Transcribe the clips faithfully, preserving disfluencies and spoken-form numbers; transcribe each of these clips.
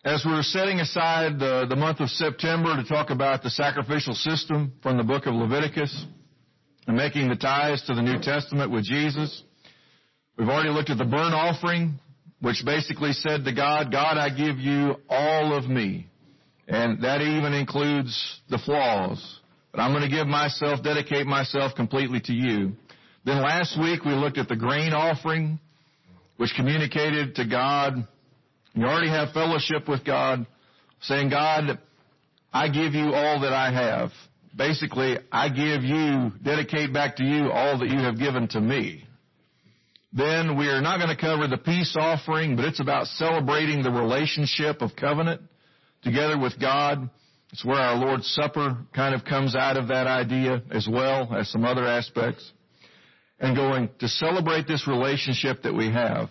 As we're setting aside the, the month of September to talk about the sacrificial system from the book of Leviticus and making the ties to the New Testament with Jesus, we've already looked at the burnt offering, which basically said to God, God, I give you all of me. And that even includes the flaws. But I'm going to give myself, dedicate myself completely to you. Then last week we looked at the grain offering, which communicated to God, you already have fellowship with God, saying, God, I give you all that I have. Basically, I give you, dedicate back to you all that you have given to me. Then we are not going to cover the peace offering, but it's about celebrating the relationship of covenant together with God. It's where our Lord's Supper kind of comes out of that idea, as well as some other aspects. And going to celebrate this relationship that we have.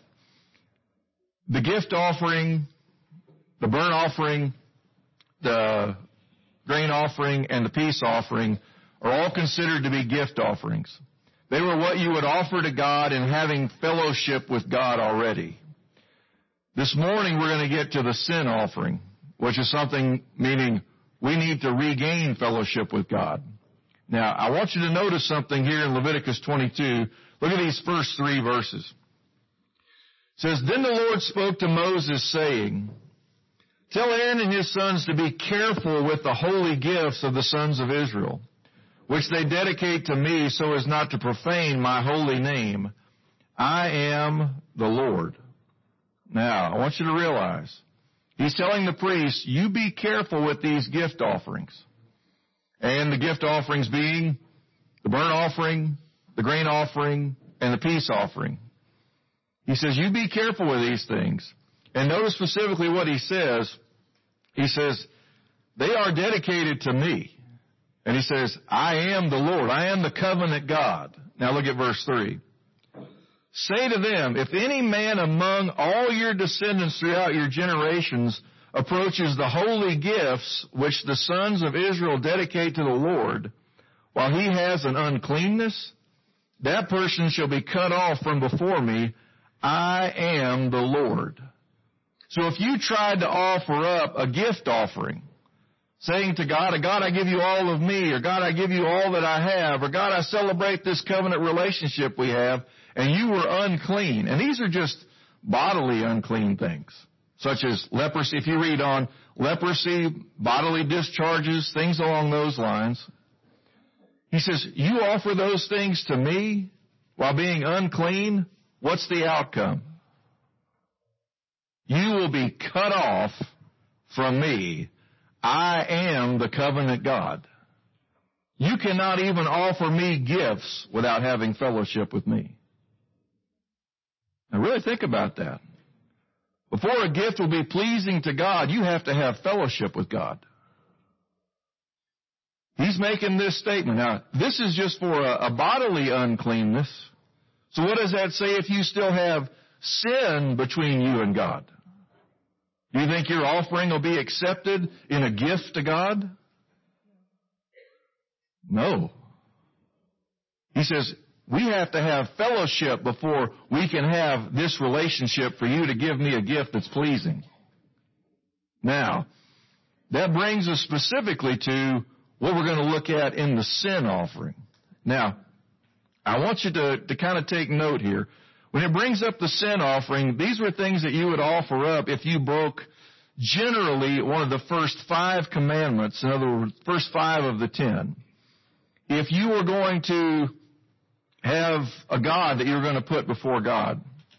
The gift offering, the burnt offering, the grain offering, and the peace offering are all considered to be gift offerings. They were what you would offer to God in having fellowship with God already. This morning we're going to get to the sin offering, which is something meaning we need to regain fellowship with God. Now, I want you to notice something here in Leviticus twenty-two. Look at these first three verses. It says, Then the Lord spoke to Moses, saying, Tell Aaron and his sons to be careful with the holy gifts of the sons of Israel, which they dedicate to me so as not to profane my holy name. I am the Lord. Now, I want you to realize, he's telling the priests, you be careful with these gift offerings. And the gift offerings being the burnt offering, the grain offering, and the peace offering. He says, you be careful with these things. And notice specifically what he says. He says, they are dedicated to me. And he says, I am the Lord. I am the covenant God. Now look at verse three. Say to them, if any man among all your descendants throughout your generations approaches the holy gifts which the sons of Israel dedicate to the Lord, while he has an uncleanness, that person shall be cut off from before me. I am the Lord. So if you tried to offer up a gift offering, saying to God, God, I give you all of me, or God, I give you all that I have, or God, I celebrate this covenant relationship we have, and you were unclean. And these are just bodily unclean things, such as leprosy. If you read on leprosy, bodily discharges, things along those lines. He says, you offer those things to me while being unclean, what's the outcome? You will be cut off from me. I am the covenant God. You cannot even offer me gifts without having fellowship with me. Now really think about that. Before a gift will be pleasing to God, you have to have fellowship with God. He's making this statement. Now, this is just for a, a bodily uncleanness. So what does that say if you still have sin between you and God? Do you think your offering will be accepted in a gift to God? No. He says, we have to have fellowship before we can have this relationship for you to give me a gift that's pleasing. Now, that brings us specifically to what we're going to look at in the sin offering. Now, I want you to, to kind of take note here. When it brings up the sin offering, these were things that you would offer up if you broke generally one of the first five commandments, in other words, first five of the ten. If you were going to have a God that you were going to put before God,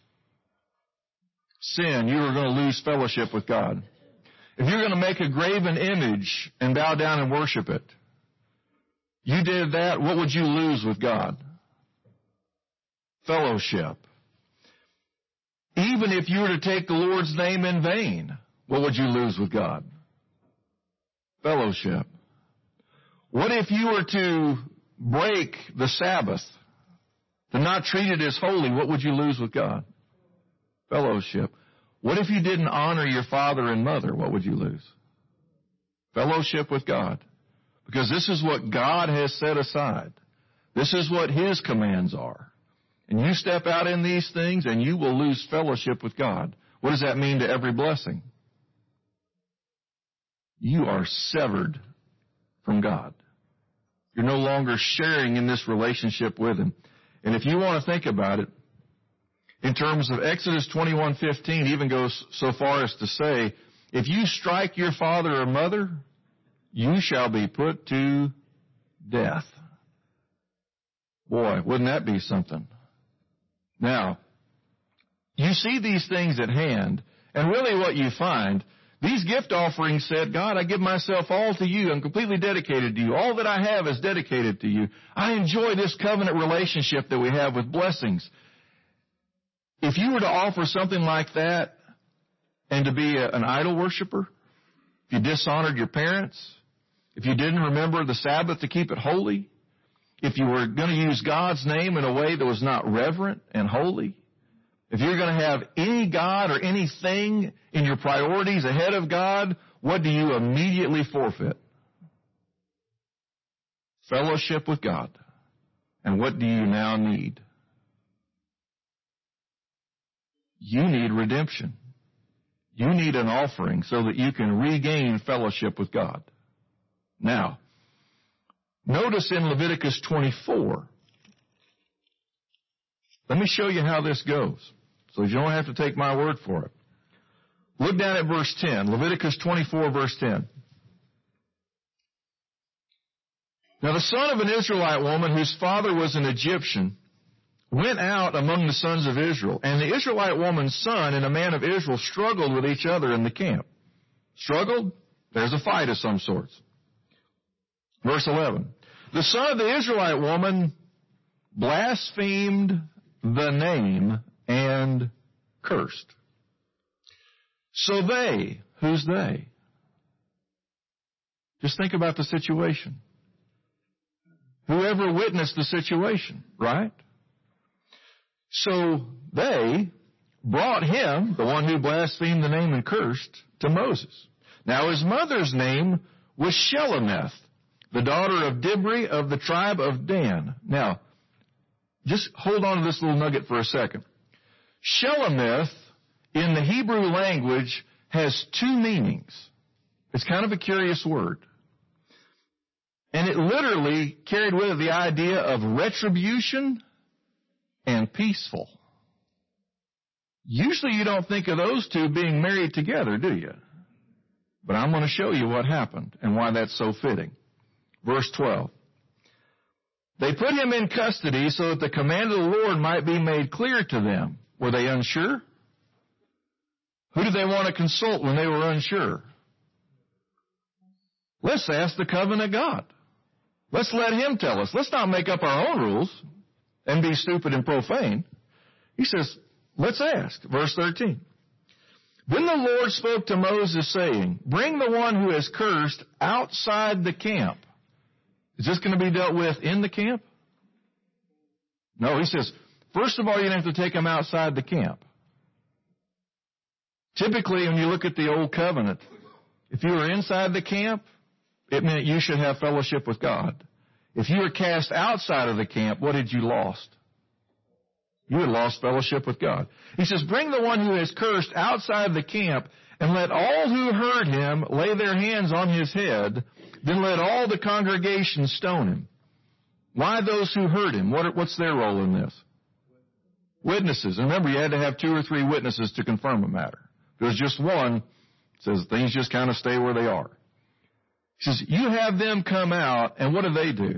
sin, you were going to lose fellowship with God. If you're going to make a graven image and bow down and worship it, you did that, what would you lose with God? Fellowship. Even if you were to take the Lord's name in vain, what would you lose with God? Fellowship. What if you were to break the Sabbath, to not treat it as holy, what would you lose with God? Fellowship. What if you didn't honor your father and mother? What would you lose? Fellowship with God. Because this is what God has set aside. This is what His commands are. And you step out in these things and you will lose fellowship with God. What does that mean to every blessing? you are severed from God. You're no longer sharing in this relationship with Him. And if you want to think about it, in terms of Exodus twenty-one fifteen, even goes so far as to say, if you strike your father or mother, you shall be put to death. Boy, wouldn't that be something? Now, you see these things at hand, and really what you find, these gift offerings said, God, I give myself all to you. I'm completely dedicated to you. All that I have is dedicated to you. I enjoy this covenant relationship that we have with blessings. If you were to offer something like that and to be a, an idol worshiper, if you dishonored your parents, if you didn't remember the Sabbath to keep it holy, if you were going to use God's name in a way that was not reverent and holy, if you're going to have any God or anything in your priorities ahead of God, what do you immediately forfeit? Fellowship with God. And what do you now need? You need redemption. You need an offering so that you can regain fellowship with God. Now, notice in Leviticus twenty-four, let me show you how this goes, so you don't have to take my word for it. Look down at verse ten, Leviticus twenty-four, verse ten. Now the son of an Israelite woman whose father was an Egyptian went out among the sons of Israel, and the Israelite woman's son and a man of Israel struggled with each other in the camp. Struggled? There's a fight of some sorts. Verse eleven. The son of the Israelite woman blasphemed the name and cursed. So they, who's they? Just think about the situation. Whoever witnessed the situation, right? So they brought him, the one who blasphemed the name and cursed, to Moses. Now his mother's name was Shelemeth, the daughter of Dibri of the tribe of Dan. Now, just hold on to this little nugget for a second. Shelemeth, in the Hebrew language, has two meanings. It's kind of a curious word. And it literally carried with it the idea of retribution and peaceful. Usually you don't think of those two being married together, do you? But I'm going to show you what happened and why that's so fitting. Verse twelve. They put him in custody so that the command of the Lord might be made clear to them. Were they unsure? Who did they want to consult when they were unsure? Let's ask the covenant God. Let's let him tell us. Let's not make up our own rules and be stupid and profane. He says, let's ask. Verse thirteen. Then the Lord spoke to Moses, saying, bring the one who is cursed outside the camp. Is this going to be dealt with in the camp? No, he says, first of all, you're going to have to take him outside the camp. Typically, when you look at the Old Covenant, if you were inside the camp, it meant you should have fellowship with God. If you were cast outside of the camp, what had you lost? You had lost fellowship with God. He says, bring the one who is cursed outside the camp, and let all who heard him lay their hands on his head. Then let all the congregation stone him. Why those who heard him? What, what's their role in this? Witnesses. And remember, you had to have two or three witnesses to confirm a matter. If there's just one, it says things just kind of stay where they are. He says, you have them come out, and what do they do?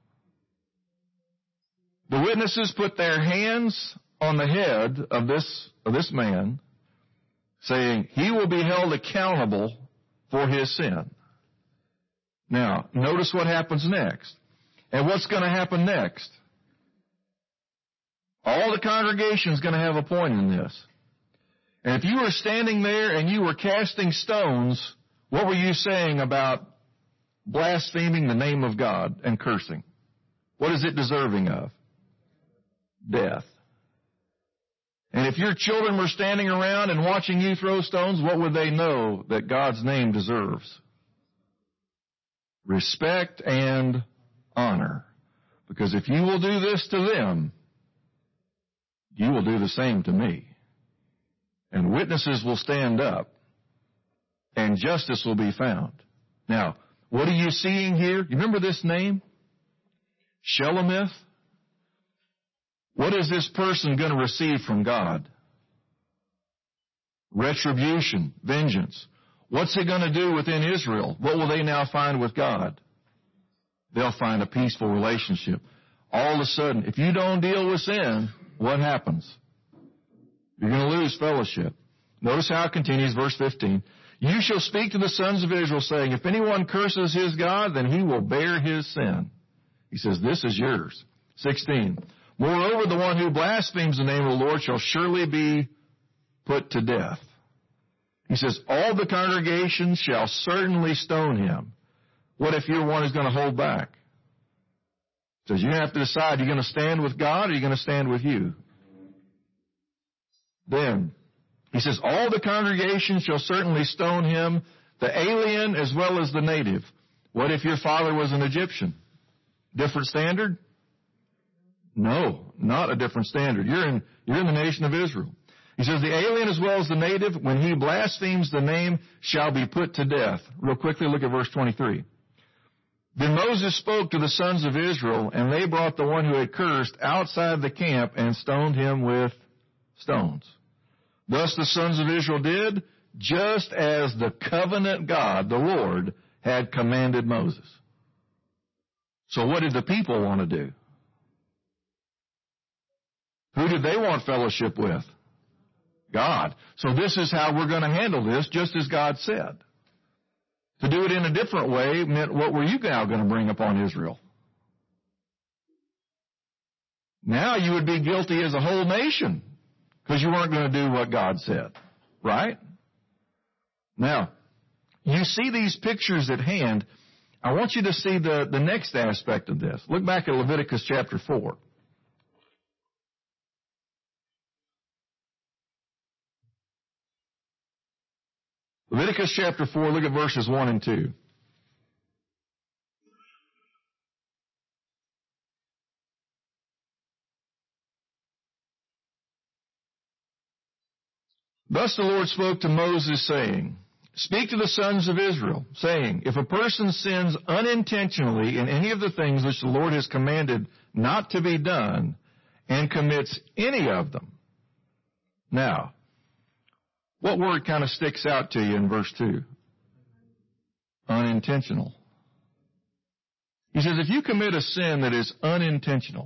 The witnesses put their hands on the head of this, of this man, saying, he will be held accountable for his sin. Now, notice what happens next. And what's going to happen next? All the congregation is going to have a point in this. And if you were standing there and you were casting stones, what were you saying about blaspheming the name of God and cursing? What is it deserving of? Death. And if your children were standing around and watching you throw stones, what would they know that God's name deserves? Respect and honor. Because if you will do this to them, you will do the same to me. And witnesses will stand up, and justice will be found. Now, what are you seeing here? You remember this name? Shelomith? What is this person going to receive from God? Retribution, vengeance. What's it going to do within Israel? What will they now find with God? They'll find a peaceful relationship. All of a sudden, if you don't deal with sin, what happens? You're going to lose fellowship. Notice how it continues, verse fifteen. You shall speak to the sons of Israel, saying, if anyone curses his God, then he will bear his sin. He says, this is yours. sixteen. Moreover, the one who blasphemes the name of the Lord shall surely be put to death. He says, all the congregation shall certainly stone him. What if you're one who's going to hold back? He says, you have to decide, you're going to stand with God or you're going to stand with you. Then, he says, all the congregation shall certainly stone him, the alien as well as the native. What if your father was an Egyptian? Different standard? No, not a different standard. You're in, you're in the nation of Israel. He says, the alien as well as the native, when he blasphemes the name, shall be put to death. Real quickly, look at verse twenty-three. Then Moses spoke to the sons of Israel, and they brought the one who had cursed outside the camp and stoned him with stones. Thus the sons of Israel did, just as the covenant God, the Lord, had commanded Moses. So what did the people want to do? Who did they want fellowship with? God. So this is how we're going to handle this, just as God said. To do it in a different way meant, what were you now going to bring upon Israel? Now you would be guilty as a whole nation, because you weren't going to do what God said. Right? Now, you see these pictures at hand. I want you to see the, the next aspect of this. Look back at Leviticus chapter four. Leviticus chapter four, look at verses one and two. Thus the Lord spoke to Moses, saying, speak to the sons of Israel, saying, if a person sins unintentionally in any of the things which the Lord has commanded not to be done, and commits any of them. Now, what word kind of sticks out to you in verse two? Unintentional. He says, if you commit a sin that is unintentional,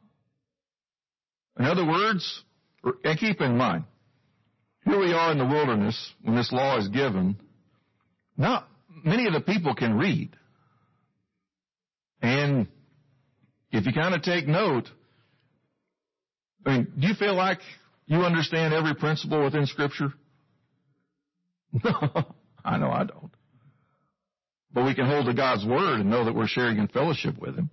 in other words, and keep in mind, here we are in the wilderness when this law is given. Not many of the people can read. And if you kind of take note, I mean, do you feel like you understand every principle within Scripture? No, I know I don't. But we can hold to God's Word and know that we're sharing in fellowship with Him.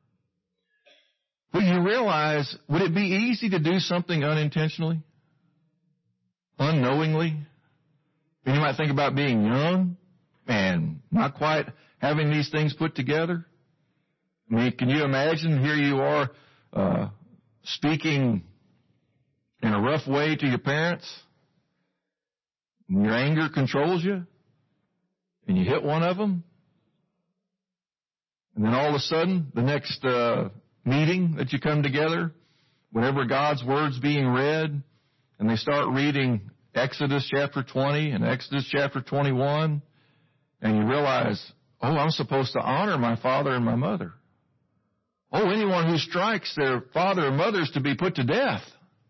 But you realize, would it be easy to do something unintentionally? Unknowingly? And you might think about being young and not quite having these things put together. I mean, can you imagine, here you are uh, speaking in a rough way to your parents, and your anger controls you, and you hit one of them, and then all of a sudden, the next uh, meeting that you come together, whenever God's Word's being read, and they start reading Exodus chapter twenty and Exodus chapter twenty-one, and you realize, oh, I'm supposed to honor my father and my mother. Oh, anyone who strikes their father or mother is to be put to death.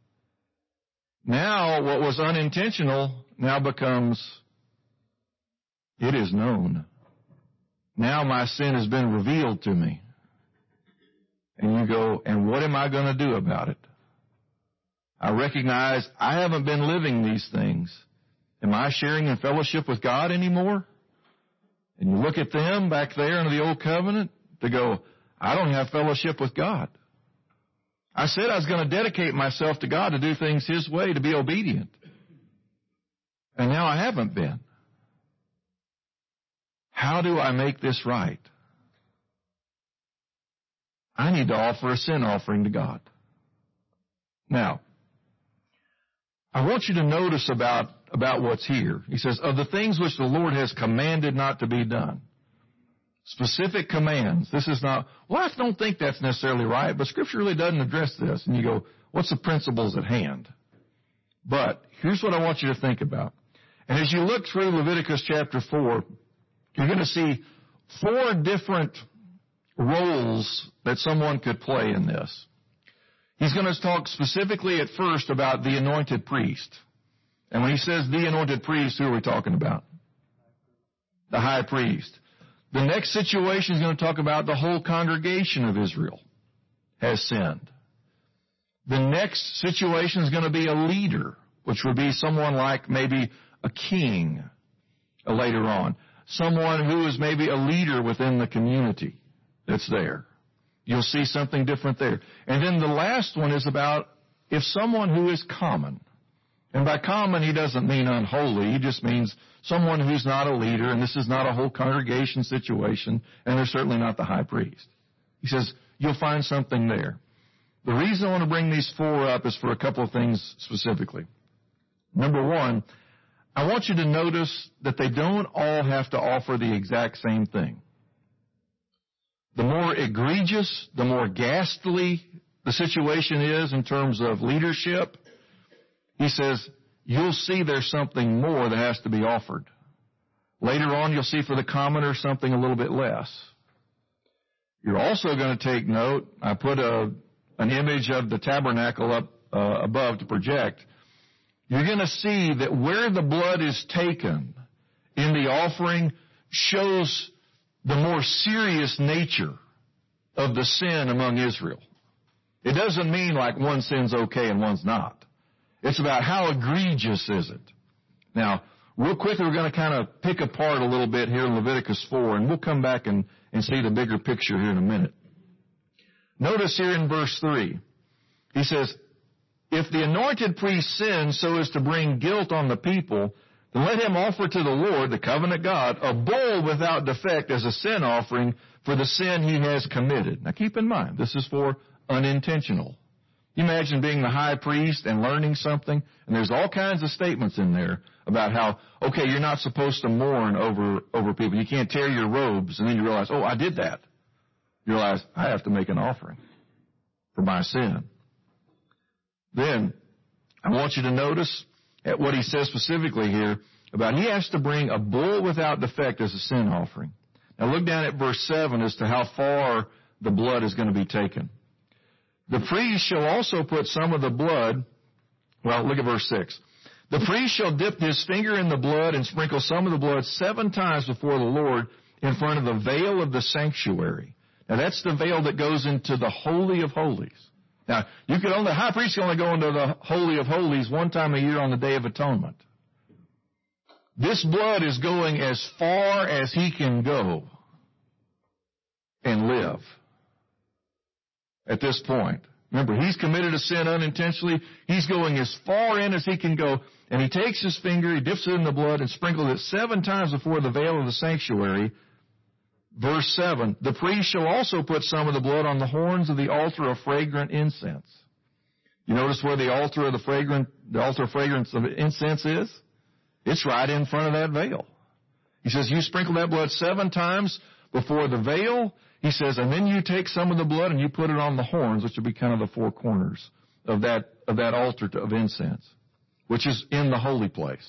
Now, what was unintentional now becomes, it is known. Now my sin has been revealed to me. And you go, and what am I going to do about it? I recognize I haven't been living these things. Am I sharing in fellowship with God anymore? And you look at them back there in the Old Covenant to go, I don't have fellowship with God. I said I was going to dedicate myself to God to do things His way, to be obedient. And now I haven't been. How do I make this right? I need to offer a sin offering to God. Now, I want you to notice about, about what's here. He says, of the things which the Lord has commanded not to be done. Specific commands. This is not, well, I don't think that's necessarily right, but Scripture really doesn't address this. And you go, what's the principles at hand? But here's what I want you to think about. And as you look through Leviticus chapter four, you're going to see four different roles that someone could play in this. He's going to talk specifically at first about the anointed priest. And when he says the anointed priest, who are we talking about? The high priest. The next situation is going to talk about the whole congregation of Israel has sinned. The next situation is going to be a leader, which would be someone like maybe a king uh, later on. Someone who is maybe a leader within the community that's there. You'll see something different there. And then the last one is about if someone who is common. And by common, he doesn't mean unholy. He just means someone who's not a leader, and this is not a whole congregation situation, and they're certainly not the high priest. He says, you'll find something there. The reason I want to bring these four up is for a couple of things specifically. Number one, I want you to notice that they don't all have to offer the exact same thing. The more egregious, the more ghastly the situation is in terms of leadership, he says, you'll see there's something more that has to be offered. Later on, you'll see for the commoner something a little bit less. You're also going to take note, I put a, an image of the tabernacle up uh, above to project. You're going to see that where the blood is taken in the offering shows the more serious nature of the sin among Israel. It doesn't mean like one sin's okay and one's not. It's about how egregious is it. Now, real quickly, we're going to kind of pick apart a little bit here in Leviticus four, and we'll come back and, and see the bigger picture here in a minute. Notice here in verse three, he says, if the anointed priest sins so as to bring guilt on the people, then let him offer to the Lord, the covenant God, a bull without defect as a sin offering for the sin he has committed. Now keep in mind, this is for unintentional. You imagine being the high priest and learning something, and there's all kinds of statements in there about how, okay, you're not supposed to mourn over, over people. You can't tear your robes, and then you realize, oh, I did that. You realize, I have to make an offering for my sin. Then, I want you to notice at what he says specifically here about he has to bring a bull without defect as a sin offering. Now look down at verse seven as to how far the blood is going to be taken. The priest shall also put some of the blood, well, look at verse six. The priest shall dip his finger in the blood and sprinkle some of the blood seven times before the Lord in front of the veil of the sanctuary. Now that's the veil that goes into the Holy of Holies. Now, you can only, the high priest can only go into the Holy of Holies one time a year on the Day of Atonement. This blood is going as far as he can go and live. At this point. Remember, he's committed a sin unintentionally. He's going as far in as he can go, and he takes his finger, he dips it in the blood, and sprinkles it seven times before the veil of the sanctuary. Verse seven, the priest shall also put some of the blood on the horns of the altar of fragrant incense. You notice where the altar of the fragrant, the altar of fragrance of incense is? It's right in front of that veil. He says, you sprinkle that blood seven times before the veil. He says, and then you take some of the blood and you put it on the horns, which would be kind of the four corners of that, of that altar of incense, which is in the holy place.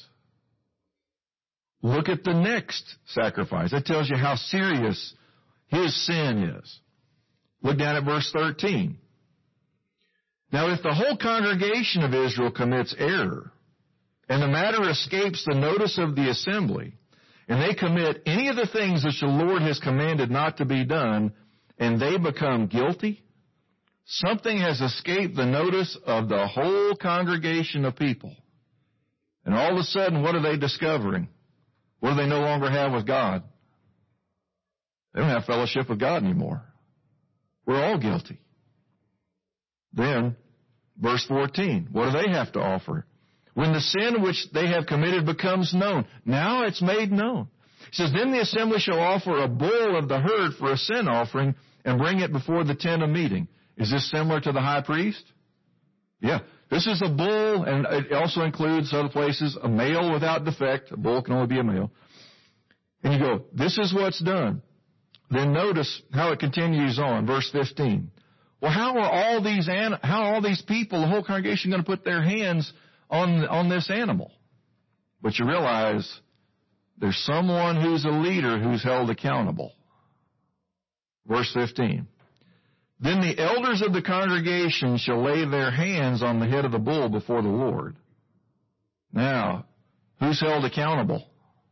Look at the next sacrifice. That tells you how serious his sin is. Look down at verse thirteen. Now, if the whole congregation of Israel commits error, and the matter escapes the notice of the assembly, and they commit any of the things which the Lord has commanded not to be done, and they become guilty, something has escaped the notice of the whole congregation of people. And all of a sudden, what are they discovering? What do they no longer have with God? They don't have fellowship with God anymore. We're all guilty. Then, verse fourteen, what do they have to offer? When the sin which they have committed becomes known. Now it's made known. It says, then the assembly shall offer a bull of the herd for a sin offering and bring it before the tent of meeting. Is this similar to the high priest? Yeah. This is a bull, and it also includes other places, a male without defect. A bull can only be a male. And you go, this is what's done. then notice how it continues on, verse fifteen. Well, how are all these how are all these people, the whole congregation, going to put their hands on on this animal? But you realize there's someone who's a leader who's held accountable. Verse fifteen. Then the elders of the congregation shall lay their hands on the head of the bull before the Lord. Now, who's held accountable?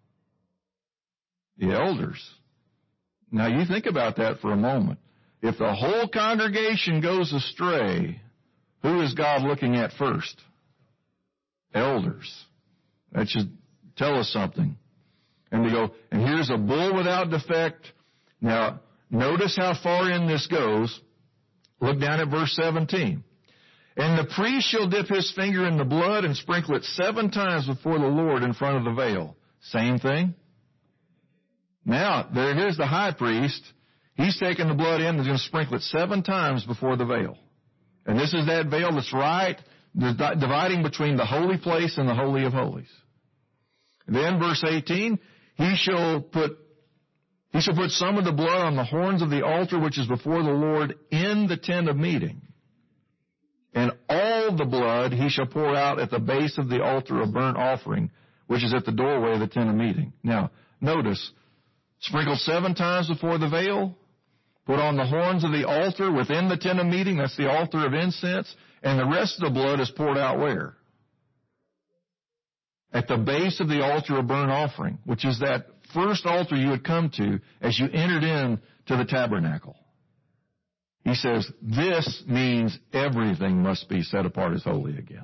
The elders. Now, you think about that for a moment. If the whole congregation goes astray, who is God looking at first? Elders. That should tell us something. And we go, and here's a bull without defect. Now, notice how far in this goes. Look down at verse seventeen. And the priest shall dip his finger in the blood and sprinkle it seven times before the Lord in front of the veil. Same thing. Now, there it is, the high priest. He's taking the blood in and is going to sprinkle it seven times before the veil. And this is that veil that's right, dividing between the holy place and the Holy of Holies. And then, verse eighteen, he shall put He shall put some of the blood on the horns of the altar which is before the Lord in the tent of meeting. And all the blood he shall pour out at the base of the altar of burnt offering, which is at the doorway of the tent of meeting. Now, notice, sprinkle seven times before the veil, put on the horns of the altar within the tent of meeting, that's the altar of incense, and the rest of the blood is poured out where? At the base of the altar of burnt offering, which is that first altar you would come to as you entered in to the tabernacle. He says, this means everything must be set apart as holy again.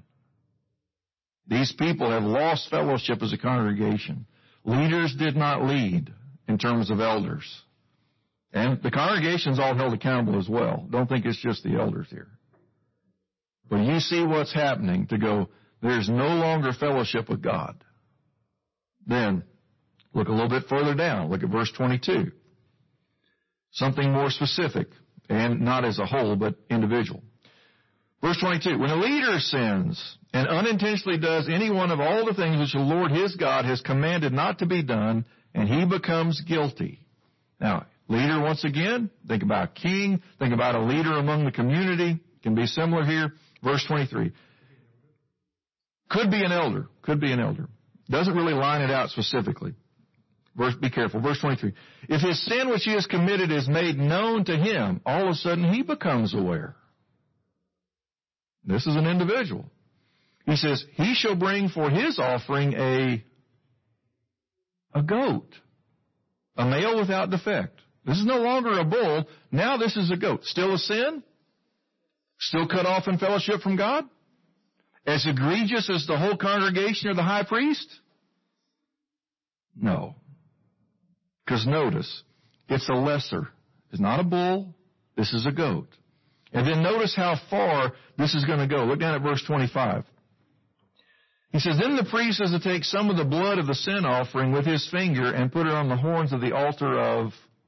These people have lost fellowship as a congregation. Leaders did not lead in terms of elders. And the congregation's all held accountable as well. Don't think it's just the elders here. But you see what's happening to go, there's no longer fellowship with God. Then, look a little bit further down. Look at verse twenty-two. Something more specific, and not as a whole, but individual. Verse twenty-two. When a leader sins and unintentionally does any one of all the things which the Lord his God has commanded not to be done, and he becomes guilty. Now, leader, once again, think about a king, think about a leader among the community. Can be similar here. Verse twenty-three. Could be an elder. Could be an elder. Doesn't really line it out specifically. Verse, be careful. Verse twenty-three. If his sin which he has committed is made known to him, all of a sudden he becomes aware. This is an individual. He says, he shall bring for his offering a, a goat, a male without defect. This is no longer a bull. Now this is a goat. Still a sin? Still cut off in fellowship from God? As egregious as the whole congregation or the high priest? No. Because notice, it's a lesser. It's not a bull. This is a goat. And then notice how far this is going to go. Look down at verse twenty-five. He says, then the priest is to take some of the blood of the sin offering with his finger and put it on the horns of the altar of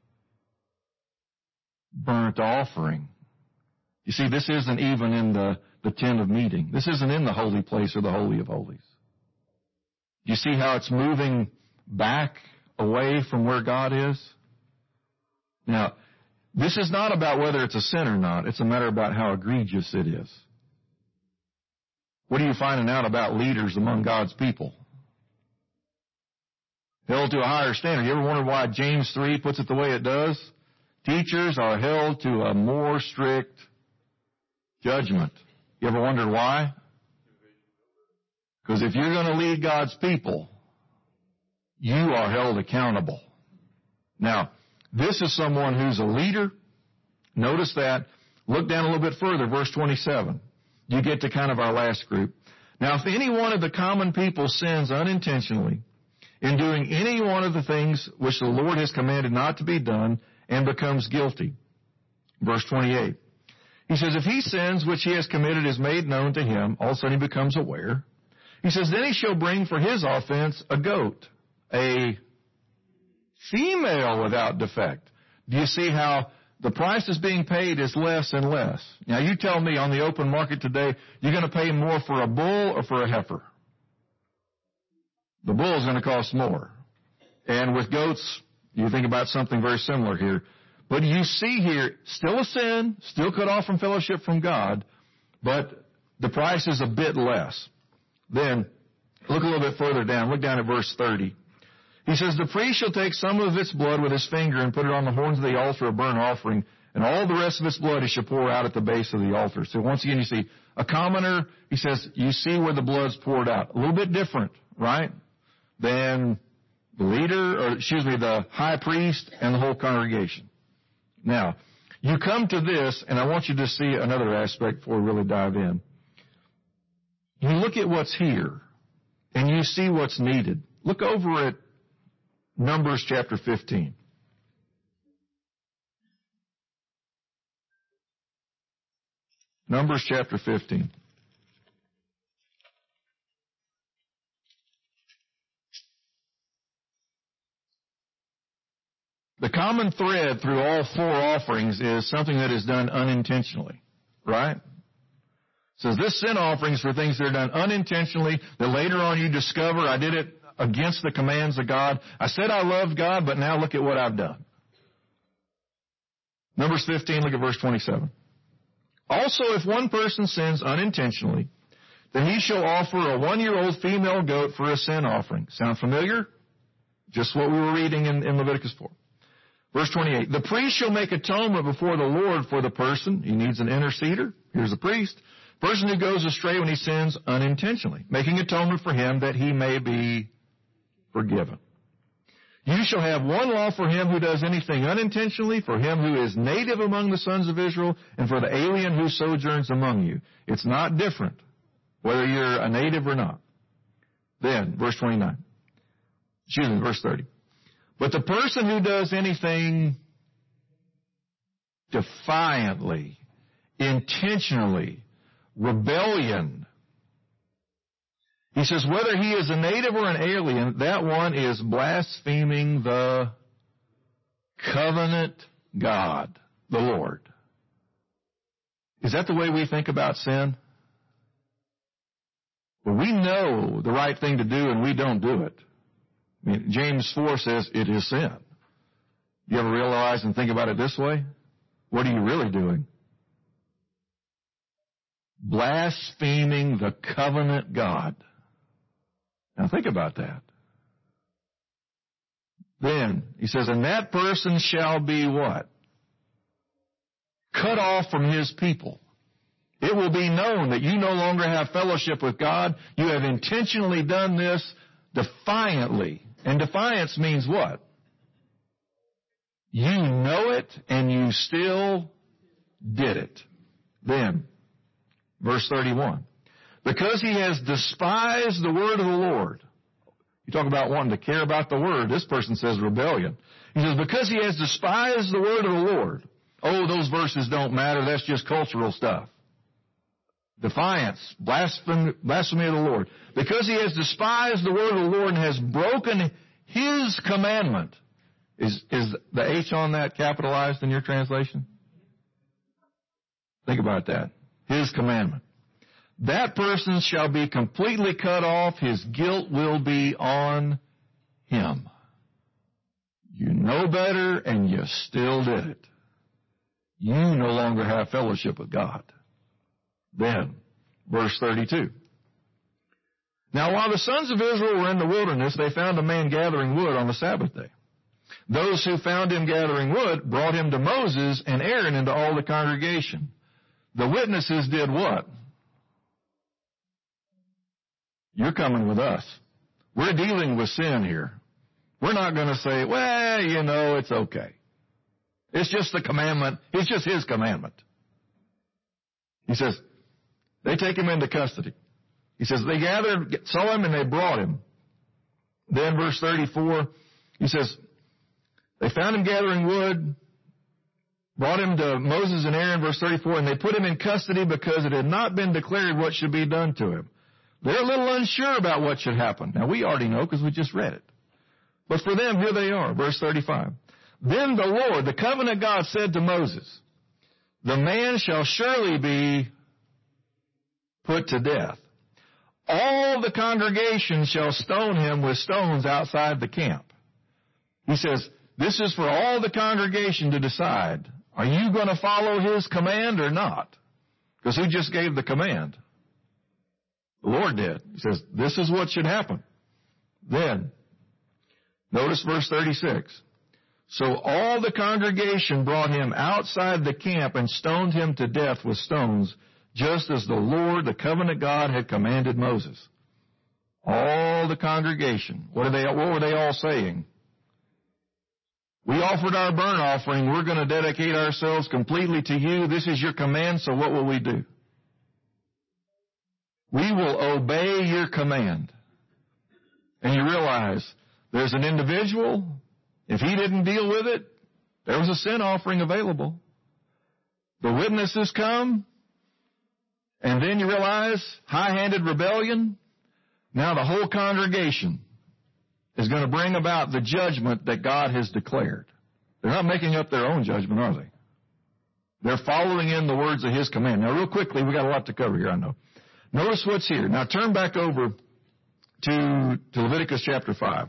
burnt offering. You see, this isn't even in the, the tent of meeting. This isn't in the holy place or the Holy of Holies. You see how it's moving back away from where God is? Now, this is not about whether it's a sin or not. It's a matter about how egregious it is. What are you finding out about leaders among God's people? Held to a higher standard. You ever wondered why James three puts it the way it does? Teachers are held to a more strict judgment. You ever wondered why? Because if you're going to lead God's people, you are held accountable. Now, this is someone who's a leader. Notice that. Look down a little bit further, verse twenty-seven. You get to kind of our last group. Now, if any one of the common people sins unintentionally in doing any one of the things which the Lord has commanded not to be done and becomes guilty. Verse twenty-eight. He says, if he sins which he has committed is made known to him, all of a sudden he becomes aware. He says, then he shall bring for his offense a goat, a female without defect. Do you see how the price that's being paid is less and less? Now, you tell me on the open market today, you're going to pay more for a bull or for a heifer? The bull is going to cost more. And with goats, You think about something very similar here. But you see here, still a sin, still cut off from fellowship from God, but the price is a bit less. Then, look a little bit further down. Look down at verse thirty. He says, the priest shall take some of its blood with his finger and put it on the horns of the altar of burnt offering, and all the rest of its blood he shall pour out at the base of the altar. So once again, you see, a commoner, he says, you see where the blood's poured out. A little bit different, right, than the leader, or excuse me, the high priest and the whole congregation. Now, you come to this, and I want you to see another aspect before we really dive in. You look at what's here, and you see what's needed. Look over at Numbers chapter fifteen. Numbers chapter fifteen. The common thread through all four offerings is something that is done unintentionally, right? It says this sin offering is for things that are done unintentionally, that later on you discover, I did it against the commands of God. I said I loved God, but now look at what I've done. Numbers fifteen, look at verse twenty-seven. Also, if one person sins unintentionally, then he shall offer a one-year-old female goat for a sin offering. Sound familiar? Just what we were reading in, in Leviticus four. Verse twenty-eight, the priest shall make atonement before the Lord for the person. He needs an interceder. Here's the priest. Person who goes astray when he sins unintentionally, making atonement for him that he may be forgiven. You shall have one law for him who does anything unintentionally, for him who is native among the sons of Israel, and for the alien who sojourns among you. It's not different whether you're a native or not. Then, verse twenty-nine. Excuse me, verse thirty. But the person who does anything defiantly, intentionally, rebellion, he says whether he is a native or an alien, that one is blaspheming the covenant God, the Lord. Is that the way we think about sin? Well, we know the right thing to do and we don't do it. I mean, James four says it is sin. You ever realize and think about it this way? What are you really doing? Blaspheming the covenant God. Now think about that. Then, he says, and that person shall be what? Cut off from his people. It will be known that you no longer have fellowship with God. You have intentionally done this defiantly. And defiance means what? You know it and you still did it. Then, verse thirty-one. Because he has despised the word of the Lord. You talk about wanting to care about the word. This person says rebellion. He says, because he has despised the word of the Lord. Oh, those verses don't matter. That's just cultural stuff. Defiance, blasphemy, blasphemy of the Lord. Because he has despised the word of the Lord and has broken his commandment. Is, is the H on that capitalized in your translation? Think about that. His commandment. That person shall be completely cut off. His guilt will be on him. You know better and you still did it. You no longer have fellowship with God. Then, verse thirty-two. Now, while the sons of Israel were in the wilderness, they found a man gathering wood on the Sabbath day. Those who found him gathering wood brought him to Moses and Aaron and to all the congregation. The witnesses did what? You're coming with us. We're dealing with sin here. We're not going to say, well, you know, it's okay. It's just the commandment. It's just his commandment. He says, they take him into custody. He says, they gathered, saw him, and they brought him. Then verse thirty-four, he says, they found him gathering wood, brought him to Moses and Aaron, verse thirty-four, and they put him in custody because it had not been declared what should be done to him. They're a little unsure about what should happen. Now, we already know because we just read it. But for them, here they are, verse thirty-five. Then the Lord, the covenant God, said to Moses, the man shall surely be put to death. All the congregation shall stone him with stones outside the camp. He says, This is for all the congregation to decide. Are you going to follow his command or not? Because who just gave the command? The Lord did. He says, this is what should happen. Then, notice verse thirty-six. So all the congregation brought him outside the camp and stoned him to death with stones, just as the Lord, the covenant God, had commanded Moses. All the congregation. What are they, what were they all saying? We offered our burnt offering. We're going to dedicate ourselves completely to you. This is your command, so what will we do? We will obey your command. And you realize there's an individual. If he didn't deal with it, there was a sin offering available. The witnesses come, and then you realize high-handed rebellion. Now the whole congregation is going to bring about the judgment that God has declared. They're not making up their own judgment, are they? They're following in the words of his command. Now, real quickly, we got a lot to cover here, I know. Notice what's here. Now, turn back over to, to Leviticus chapter five.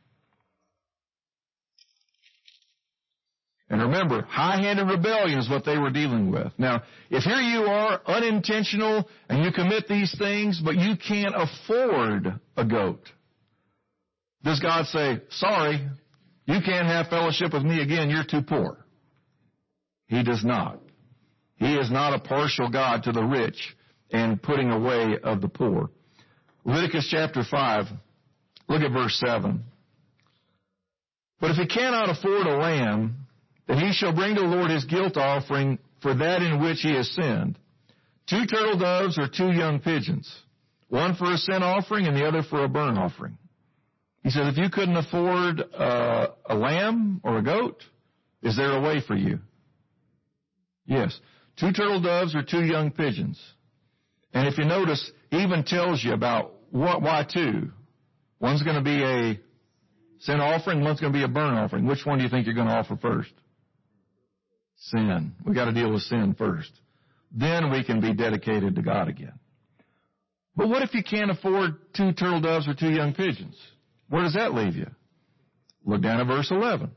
And remember, high-handed rebellion is what they were dealing with. Now, if here you are, unintentional, and you commit these things, but you can't afford a goat, does God say, sorry, you can't have fellowship with me again, you're too poor? He does not. He is not a partial God to the rich and putting away of the poor. Leviticus chapter five, look at verse seven. But if he cannot afford a lamb, then he shall bring to the Lord his guilt offering for that in which he has sinned. Two turtle doves or two young pigeons, one for a sin offering and the other for a burnt offering. He says, if you couldn't afford uh, a lamb or a goat, is there a way for you? Yes. Two turtle doves or two young pigeons. And if you notice, he even tells you about what, why two. One's going to be a sin offering, one's going to be a burnt offering. Which one do you think you're going to offer first? Sin. We got to deal with sin first. Then we can be dedicated to God again. But what if you can't afford two turtle doves or two young pigeons? Where does that leave you? Look down at verse eleven.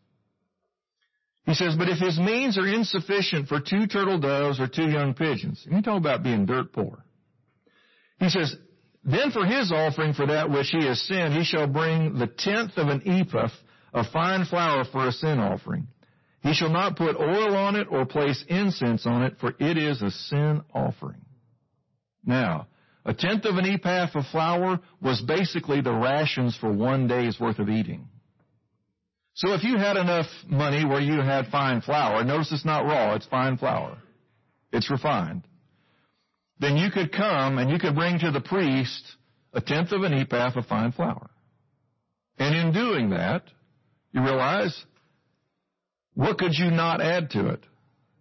He says, but if his means are insufficient for two turtle doves or two young pigeons, and you talk about being dirt poor. He says, then for his offering for that which he has sinned, he shall bring the tenth of an ephah of fine flour for a sin offering. He shall not put oil on it or place incense on it, for it is a sin offering. Now, a tenth of an ephah of flour was basically the rations for one day's worth of eating. So if you had enough money where you had fine flour, notice it's not raw, it's fine flour. It's refined. Then you could come and you could bring to the priest a tenth of an ephah of fine flour. And in doing that, you realize, what could you not add to it?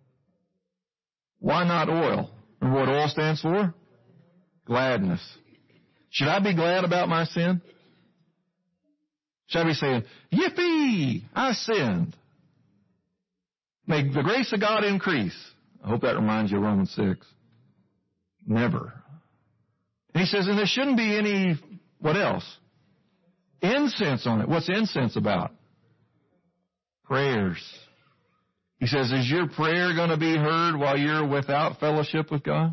Why not oil? Remember what oil stands for? Gladness. Should I be glad about my sin? Should I be saying, yippee, I sinned? May the grace of God increase. I hope that reminds you of Romans six. Never. And he says, and there shouldn't be any, what else? Incense on it. What's incense about? Prayers. He says, is your prayer going to be heard while you're without fellowship with God?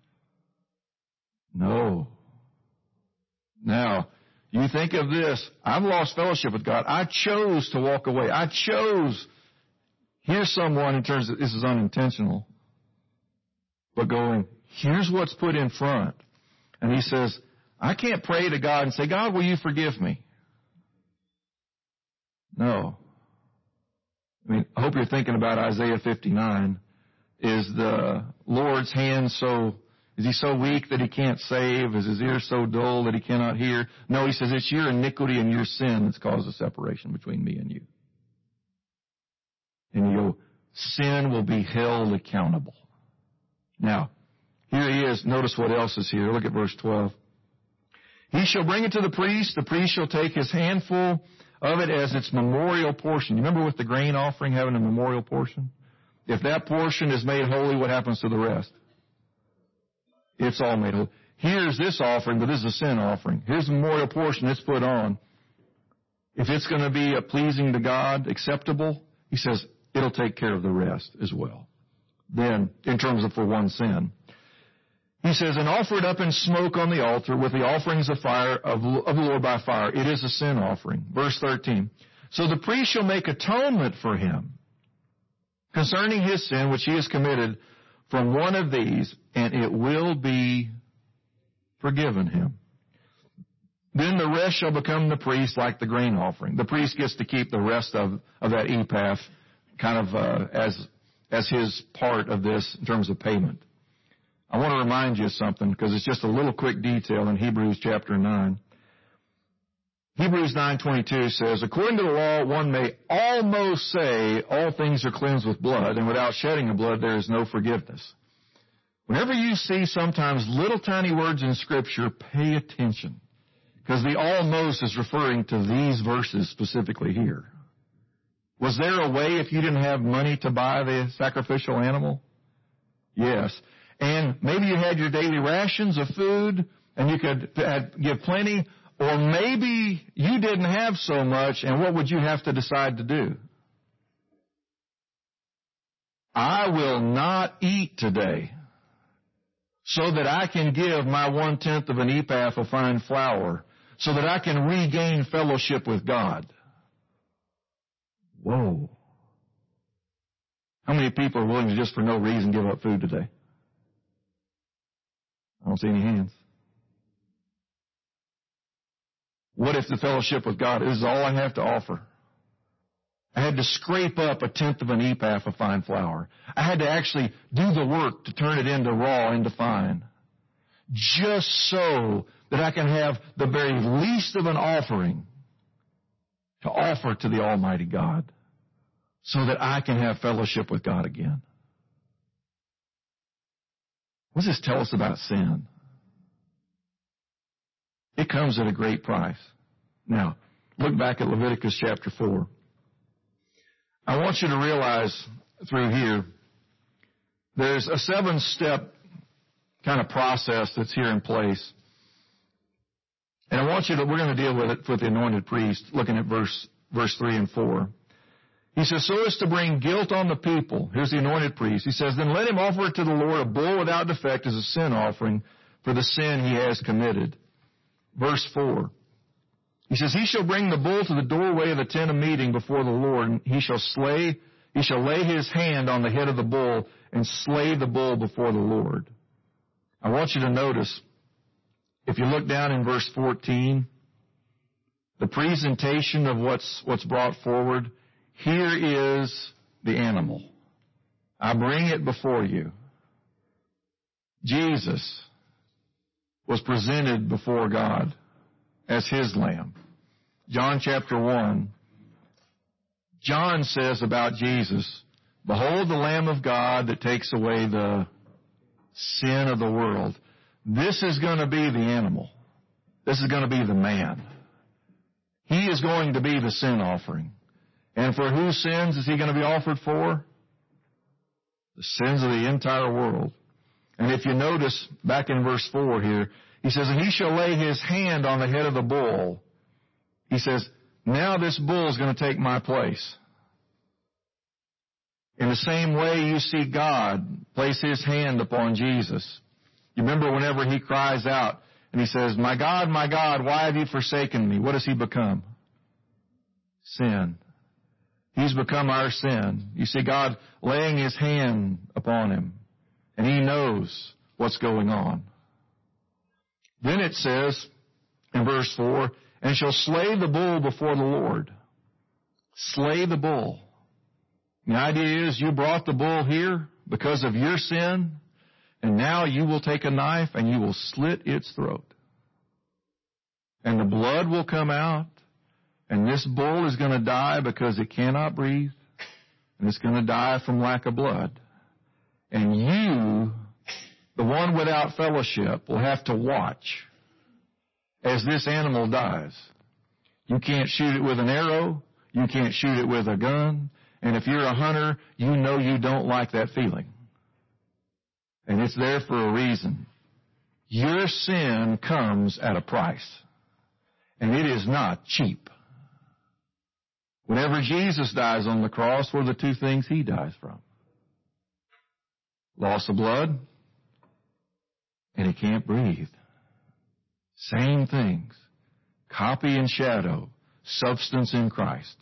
No. Now, you think of this, I've lost fellowship with God. I chose to walk away. I chose, here's someone in terms of, this is unintentional, but going, here's what's put in front. And he says, I can't pray to God and say, God, will you forgive me? No. I mean, I hope you're thinking about Isaiah fifty-nine. Is the Lord's hand so, is he so weak that he can't save? Is his ear so dull that he cannot hear? No, he says it's your iniquity and your sin that's caused the separation between me and you. And you go, sin will be held accountable. Now, here he is. Notice what else is here. Look at verse twelve. He shall bring it to the priest. The priest shall take his handful of it as its memorial portion. You remember with the grain offering having a memorial portion? If that portion is made holy, what happens to the rest? It's all made holy. Here's this offering, but this is a sin offering. Here's the memorial portion that's put on. if it's going to be a pleasing to God, acceptable, he says it'll take care of the rest as well. Then, in terms of for one sin, he says, and offer it up in smoke on the altar with the offerings of fire of, of the Lord by fire. It is a sin offering. Verse thirteen. So the priest shall make atonement for him concerning his sin which he has committed from one of these, and it will be forgiven him. Then the rest shall become the priest like the grain offering. The priest gets to keep the rest of, of that ephah kind of uh, as, as his part of this in terms of payment. I want to remind you of something because it's just a little quick detail in Hebrews chapter nine. Hebrews nine twenty-two says, according to the law, one may almost say all things are cleansed with blood, and without shedding of blood there is no forgiveness. Whenever you see sometimes little tiny words in Scripture, pay attention. Because the almost is referring to these verses specifically here. Was there a way if you didn't have money to buy the sacrificial animal? Yes. And maybe you had your daily rations of food and you could give plenty, or maybe you didn't have so much, and what would you have to decide to do? I will not eat today so that I can give my one-tenth of an ephah of fine flour, so that I can regain fellowship with God. Whoa. How many people are willing to just for no reason give up food today? I don't see any hands. What if the fellowship with God is all I have to offer? I had to scrape up a tenth of an ephah of fine flour. I had to actually do the work to turn it into raw, into fine, just so that I can have the very least of an offering to offer to the Almighty God, so that I can have fellowship with God again. What does this tell us about sin? It comes at a great price. Now, look back at Leviticus chapter four. I want you to realize through here, there's a seven-step kind of process that's here in place. And I want you to, we're going to deal with it with the anointed priest, looking at verse, verse three and four. He says, so as to bring guilt on the people. Here's the anointed priest. He says, then let him offer it to the Lord a bull without defect as a sin offering for the sin he has committed. Verse four. He says, he shall bring the bull to the doorway of the tent of meeting before the Lord, and he shall slay, he shall lay his hand on the head of the bull and slay the bull before the Lord. I want you to notice, if you look down in verse fourteen, the presentation of what's, what's brought forward, here is the animal. I bring it before you. Jesus was presented before God as his lamb. John chapter one, John says about Jesus, behold the Lamb of God that takes away the sin of the world. This is going to be the animal. This is going to be the man. He is going to be the sin offering. And for whose sins is he going to be offered for? The sins of the entire world. And if you notice back in verse four here, he says, and he shall lay his hand on the head of the bull. He says, now this bull is going to take my place. In the same way you see God place his hand upon Jesus. You remember whenever he cries out and he says, my God, my God, why have you forsaken me? What does he become? Sin. He's become our sin. You see God laying his hand upon him, and he knows what's going on. Then it says in verse four, and shall slay the bull before the Lord. Slay the bull. The idea is you brought the bull here because of your sin, and now you will take a knife and you will slit its throat. And the blood will come out, and this bull is going to die because it cannot breathe, and it's going to die from lack of blood. And you, the one without fellowship, will have to watch as this animal dies. You can't shoot it with an arrow. You can't shoot it with a gun. And if you're a hunter, you know you don't like that feeling. And it's there for a reason. Your sin comes at a price. And it is not cheap. Whenever Jesus dies on the cross, what are the two things he dies from? Loss of blood, and he can't breathe. Same things. Copy and shadow, substance in Christ.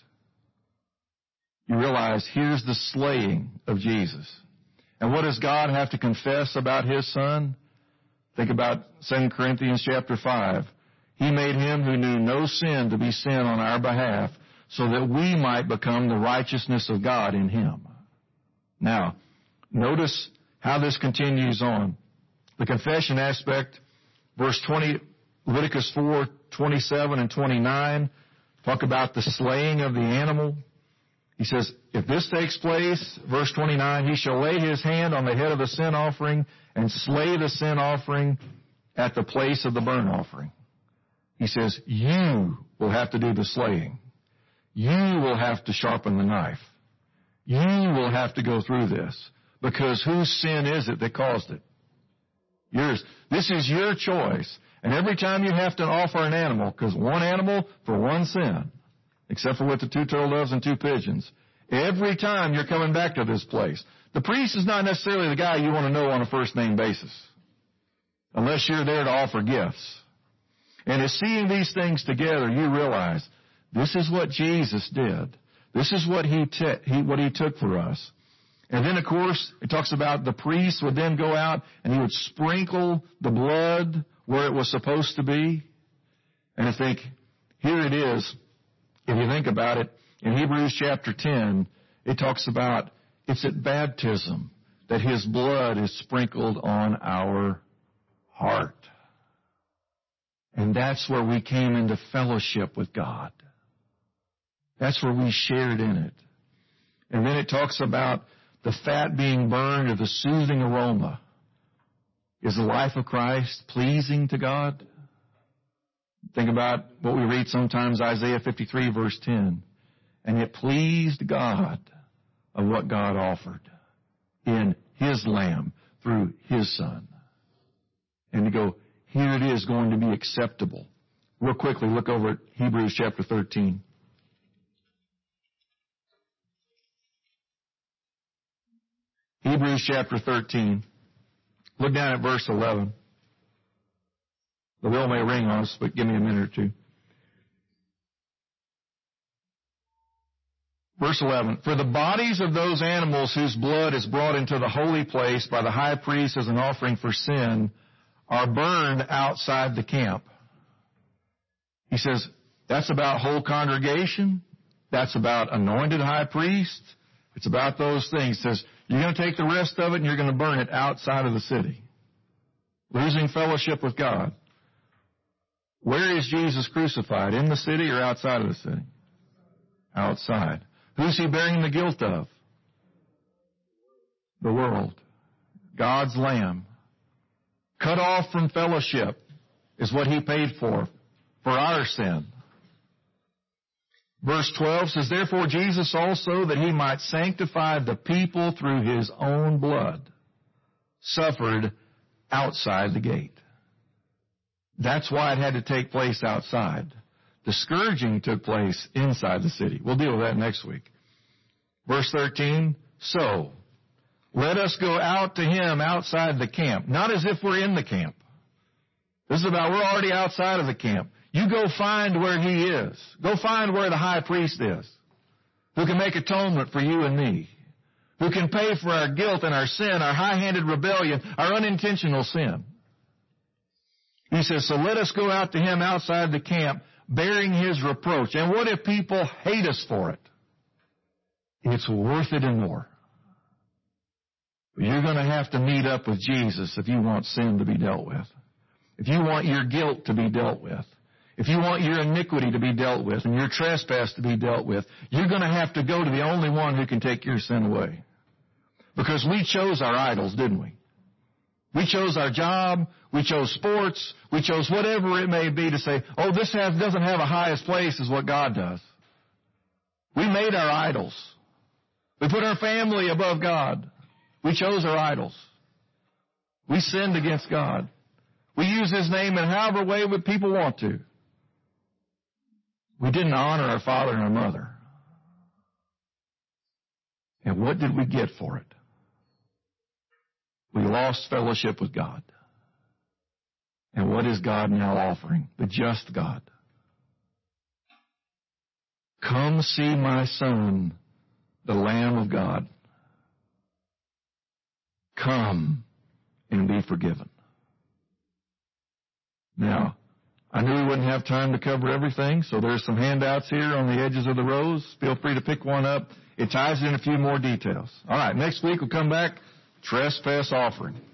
You realize here's the slaying of Jesus. And what does God have to confess about His Son? Think about Second Corinthians chapter five. He made Him who knew no sin to be sin on our behalf, so that we might become the righteousness of God in Him. Now, notice how this continues on. The confession aspect, verse twenty, Leviticus four, twenty-seven and twenty-nine, talk about the slaying of the animal. He says, if this takes place, verse twenty-nine, he shall lay his hand on the head of the sin offering and slay the sin offering at the place of the burnt offering. He says, you will have to do the slaying. You will have to sharpen the knife. You will have to go through this. Because whose sin is it that caused it? Yours. This is your choice. And every time you have to offer an animal, because one animal for one sin, except for with the two turtle doves and two pigeons, every time you're coming back to this place. The priest is not necessarily the guy you want to know on a first-name basis, unless you're there to offer gifts. And as seeing these things together, you realize this is what Jesus did. This is what he, t- he what he took for us. And then, of course, it talks about the priest would then go out and he would sprinkle the blood where it was supposed to be. And I think, here it is. If you think about it, in Hebrews chapter ten, it talks about it's at baptism that His blood is sprinkled on our heart. And that's where we came into fellowship with God. That's where we shared in it. And then it talks about the fat being burned or the soothing aroma. Is the life of Christ pleasing to God? Think about what we read sometimes, Isaiah fifty-three, verse ten. And it pleased God of what God offered in His Lamb through His Son. And to go, here it is going to be acceptable. Real quickly, look over at Hebrews chapter thirteen. Hebrews chapter thirteen. Look down at verse eleven. The bell may ring on us, but give me a minute or two. Verse eleven. For the bodies of those animals whose blood is brought into the holy place by the high priest as an offering for sin are burned outside the camp. He says, that's about whole congregation. That's about anointed high priest. It's about those things. He says, you're going to take the rest of it and you're going to burn it outside of the city. Losing fellowship with God. Where is Jesus crucified? In the city or outside of the city? Outside. Who's He bearing the guilt of? The world. God's Lamb. Cut off from fellowship is what He paid for, for our sin. Verse twelve says, therefore Jesus also, that He might sanctify the people through His own blood, suffered outside the gate. That's why it had to take place outside. The scourging took place inside the city. We'll deal with that next week. Verse thirteen, so, let us go out to Him outside the camp. Not as if we're in the camp. This is about we're already outside of the camp. You go find where He is. Go find where the high priest is, who can make atonement for you and me, who can pay for our guilt and our sin, our high-handed rebellion, our unintentional sin. He says, so let us go out to Him outside the camp, bearing His reproach. And what if people hate us for it? It's worth it and more. But you're going to have to meet up with Jesus if you want sin to be dealt with. If you want your guilt to be dealt with. If you want your iniquity to be dealt with and your trespass to be dealt with, you're going to have to go to the only one who can take your sin away. Because we chose our idols, didn't we? We chose our job, we chose sports, we chose whatever it may be to say, oh, this has, doesn't have a highest place as what God does. We made our idols. We put our family above God. We chose our idols. We sinned against God. We use His name in however way would people want to. We didn't honor our father and our mother. And what did we get for it? We lost fellowship with God. And what is God now offering? The just God. Come see my Son, the Lamb of God. Come and be forgiven. Now, I knew we wouldn't have time to cover everything, so there's some handouts here on the edges of the rows. Feel free to pick one up. It ties in a few more details. All right, next week we'll come back, trespass offering.